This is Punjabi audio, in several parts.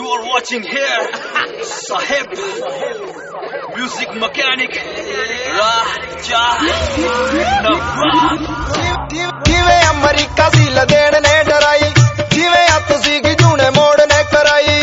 You are watching here Sahib Music Mechanic Raja Nawab ਜਿਵੇਂ ਅਮਰੀਕਾ ਸੀ ਲਦੇਣ ਨੇ ਡਰਾਈ ਜਿਵੇਂ ਹੱਥ ਸੀ ਕਿ ਜੂਨੇ ਮੋੜ ਨੇ ਕਰਾਈ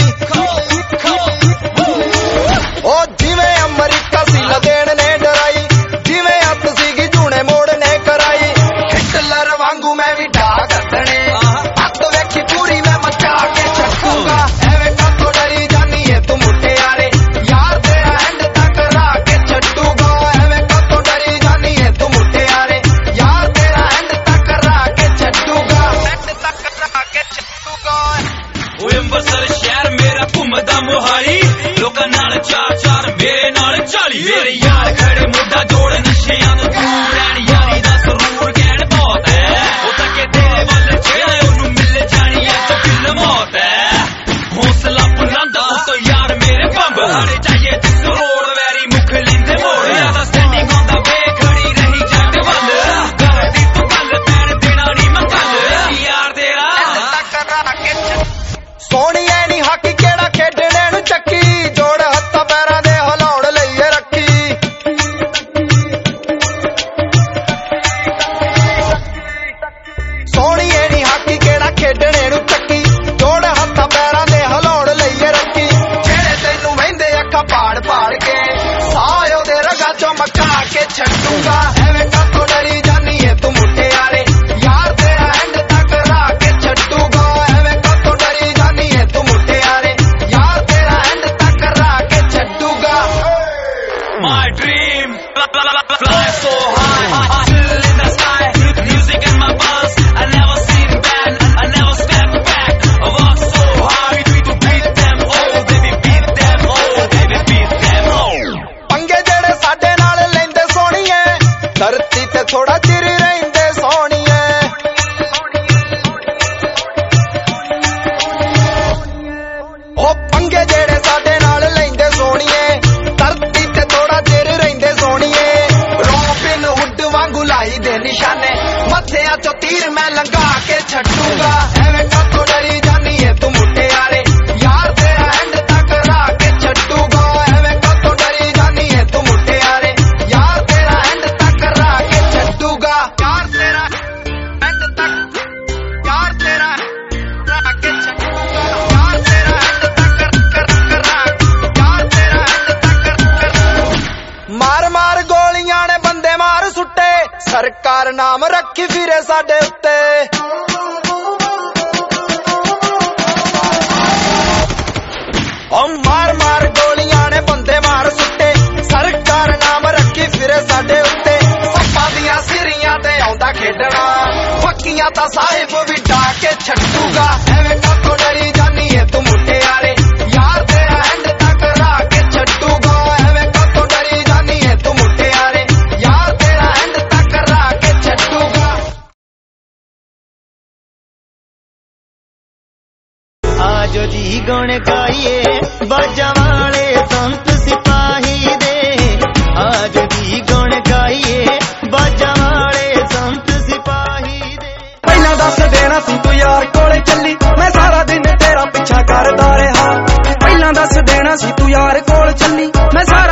ਉਹ ਜਿਵੇਂ ਅਮਰੀਕਾ ਸੀ ਲਦੇਣ ਨੇ ਡਰਾਈ ਜਿਵੇਂ ਹੱਥ ਸੀ ਕਿ ਜੂਨੇ ਮੋੜ ਨੇ ਕਰਾਈ ਹਿਟਲਰ ਵਾਂਗੂ ਮੈਂ ਵੀ ਢਾ ਕੱਢਣੇ ਹੱਥ ਵੇਖੀ ਪੂਰੀ ਮੈਂ ਮਚਾ ਕੇ ਛੱਡੂਗਾ ਐਵੇਂ ਕਾਤੋਂ ਡਰੀ ਜਾਨੀ ਏ ਤੂੰ ਮੁੱਟਿਆਰੇ ਯਾਰ ਤੇਰਾ ਐਂਡ ਤੱਕ ਰਾ ਕੇ ਛੱਡੂਗਾ ਐਵੇਂ ਕਾਤੋਂ ਡਰੀ ਜਾਨੀ ਏ ਤੂੰ ਮੁੱਟਿਆਰੇ ਯਾਰ ਤੇਰਾ ਐਂਡ ਤੱਕ ਰਾ ਕੇ ਛੱਡੂਗਾ ਐਂਡ ਤੱਕ ਰਾ ਕੇ ਛੱਡੂਗਾ ਓਏ ਅੰਬਰਸਰ ਸ਼ਹਿਰ ਮੇਰਾ ਘੁੰਮਦਾ ਮੋਹਾਲੀ ਲੋਕਾਂ ਨਾਲ ਚਾਰ ਮੇਰੇ ਨਾਲ 40 ਮੇਰੇ ਯਾਰ ਖੜੇ ਮੁੱਢਾ ਜੋੜ ਨਸ਼ਿਆਂ ਤੋਂ ਦੂਰ ਰਹਿਣ ਯਾਰੀ ਦਾ ਸਰੂਰ ਕਹਿਣ ਬਹੁਤ ਹੈ ਉਹ ਤਾਂ ਕਿ ਤੇਰੇ ਵੱਲ ਜਿਹੜਾ ਉਹਨੂੰ ਮਿਲ ਜਾਣੀ ਐ ਤਾਂ ਕਿਲ ਮੌਤ ਹੈ ਹੌਸਲਾ ਬੁਲੰਦ ਤੋਂ ਯਾਰ ਮੇਰੇ ਬੰਬ ਹਾਰੇ ਚਾਹੀਏ ਜਿਸ ਰੋਡ ਵੈਰੀ ਮੁਖ ਲੈਂਦੇ ਮੋੜ ਯਾਰ ਸਟੈਂਡਿੰਗ ਔਨ ਦਾ ਵੇ ਖੜੀ ਰਹੀ ਜੱਟ ਵੱਲ ਕਰਦੀ ਤੂੰ ਗੱਲ ਪੈਣ ਦੇਣਾ ਨਹੀਂ ਮੈਂ ਕੱਲ ਯਾਰ ਤੇਰਾ ਤੱਕ ਰਾ ਕੇ ਸੋਹਣੀ ਐ ਨੀ ਹਾਕੀ ਕਿਹੜਾ ਖੇਡਣੇ ਨੂੰ ਚੱਕੀ ਜੋੜ ਹੱਥਾਂ ਪੈਰਾਂ ਦੇ ਹਿਲਾਉਣ ਲਈ ਏ ਰੱਖੀ ਸੋਹਣੀ ਐ ਨੀ ਹਾਕੀ ਕਿਹੜਾ ਖੇਡਣੇ ਨੂੰ ਚੱਕੀ ਜੋੜ ਹੱਥਾਂ ਪੈਰਾਂ ਦੇ ਹਿਲਾਉਣ ਲਈ ਏ ਰੱਖੀ ਜਿਹੜੇ ਤੈਨੂੰ ਵਹਿੰਦੇ ਅੱਖਾਂ ਪਾੜ ਕੇ ਸਾਹ ਉਹਦੇ ਰਗਾਂ ਚੋਂ ਮਕਾ ਕੇ ਛੱਡੂਗਾ ਐਵੇਂ ਕਾਤੋਂ ਡਰੀ ਜਾਨੀ ਏ ਤੂੰ ਮੁੱਟਿਆਰੇ ਯਾਰ ਤੇਰਾ ਐਂਡ ਤੱਕ ਰਾ ਕੇ ਛੱਡੂਗਾ ਐਵੇਂ ਕਾਤੋਂ ਡਰੀ ਜਾਨੀ ਏ ਤੂੰ ਮੁੱਟਿਆਰੇ ਯਾਰ ਤੇਰਾ ਐਂਡ ਤੱਕ ਰਾ ਕੇ ਛੱਡੂਗਾ My dream, fly so high, still in the sky, music in my buzz, I never seen bad, I never step back, I walk so hard, to beat them all, baby beat them all, baby beat them all. ਪੰਗੇ ਜਿਹੜੇ ਸਾਡੇ ਨਾਲ ਲੈਂਦੇ ਸੋਹਣੀਏ ਧਰਤੀ ਤੇ ਥੋੜਾ ਚਿਰ ਰਹਿੰਦੇ ਸੋਹਣੀਏ ਉਹ ਪੰਗੇ ਜਿਹੜੇ ਸਾਡੇ ਨਾਲ ਲੈਂਦੇ ਸੋਹਣੀਏ ਧਰਤੀ ਤੇ ਥੋੜਾ ਚਿਰ ਰਹਿੰਦੇ ਸੋਹਣੀਏ ਰੋਬਿਨ ਹੁੱਡ ਵਾਂਗੂ ਲਾਈ ਦੇ ਨਿਸ਼ਾਨੇ ਮੱਥਿਆਂ ਚੋਂ ਤੀਰ ਮੈਂ ਲੰਘਾ ਕੇ ਛੱਡੂਗਾ ਐਵੇਂ ਕਾਤੋਂ ਡਰੀ ਜਾਨੀ ਏ ਤੂੰ ਮੁੱਟਿਆਰੇ ਯਾਰ ਤੇਰਾ ਐਂਡ ਤੱਕ ਰਾ ਕੇ ਛੱਡੂਗਾ ਐਵੇਂ ਕਾਤੋਂ ਡਰੀ ਜਾਨੀ ਏ ਤੂੰ ਮੁੱਟਿਆਰੇ ਯਾਰ ਤੇਰਾ ਐਂਡ ਤੱਕ ਰਾ ਕੇ ਛੱਡੂਗਾ ਯਾਰ ਤੇਰਾ ਐਂਡ ਤੱਕ ਯਾਰ ਤੇਰਾ ਰਾ ਕੇ ਛੱਡੂਗਾ ਯਾਰ ਤੇਰਾ ਐਂਡ ਤੱਕ ਯਾਰ ਤੇਰਾ ਐਂਡ ਤੱਕ ਮਾਰ ਗੋਲੀਆਂ ਨੇ ਬੰਦੇ ਮਾਰ ਸੁੱਟੇ ਸਰਕਾਰ ਨਾਮ ਰੱਖੀ ਫਿਰੇ ਸਾਡੇ ਉੱਤੇ ਉਹ ਮਾਰ ਗੋਲੀਆਂ ਨੇ ਬੰਦੇ ਮਾਰ ਸੁੱਟੇ ਸਰਕਾਰ ਨਾਮ ਰੱਖੀ ਫਿਰੇ ਸਾਡੇ ਉੱਤੇ ਸੱਪਾਂ ਦੀਆਂ ਸਿਰੀਆਂ ਤੇ ਆਉਂਦਾ ਖੇਡਣਾ ਪੱਕੀਆਂ ਤਾਂ ਸਾਹਿਬ ਵੀ ਢਾ ਕੇ ਛੱਡੂਗਾ ਐਵੇਂ ਕਾਤੋਂ ਡਰੀ ਜਾਨੀ ਏ ਤੂੰ ਮੁੱਟਿਆਰੇ ਯਾਰ ਤੇਰਾ ਐਂਡ ਤੱਕ ਰਾ ਕੇ ਛੱਡੂਗਾ ਐਵੇਂ ਕਾਤੋਂ ਡਰੀ ਜਾਨੀ ਏ ਤੂੰ ਮੁੱਟਿਆਰੇ ਯਾਰ ਤੇਰਾ ਐਂਡ ਤੱਕ ਰਾ ਕੇ ਛੱਡੂਗਾ ਆਜੋ ਜੀ ਗੁਣ ਗਾਈਏ ਬਾਜਾਂ ਵਾਲੇ ਸੰਤ ਸਿਪਾਹੀ ਦੇ ਆਜੋ ਜੀ ਗੁਣ ਗਾਈਏ ਬਾਜਾਂ ਵਾਲੇ ਸੰਤ ਸਿਪਾਹੀ ਦੇ ਪਹਿਲਾਂ ਦੱਸ ਦੇਣਾ ਸੀ ਤੂੰ ਯਾਰ ਕੋਲੇ ਚੱਲੀ ਮੈਂ ਸਾਰਾ ਦਿਨ ਤੇਰਾ ਪਿੱਛਾ ਕਰਦਾ ਰਿਹਾ ਪਹਿਲਾਂ ਦੱਸ ਦੇਣਾ ਸੀ ਤੂੰ ਯਾਰ ਕੋਲ ਚੱਲੀ ਮੈਂ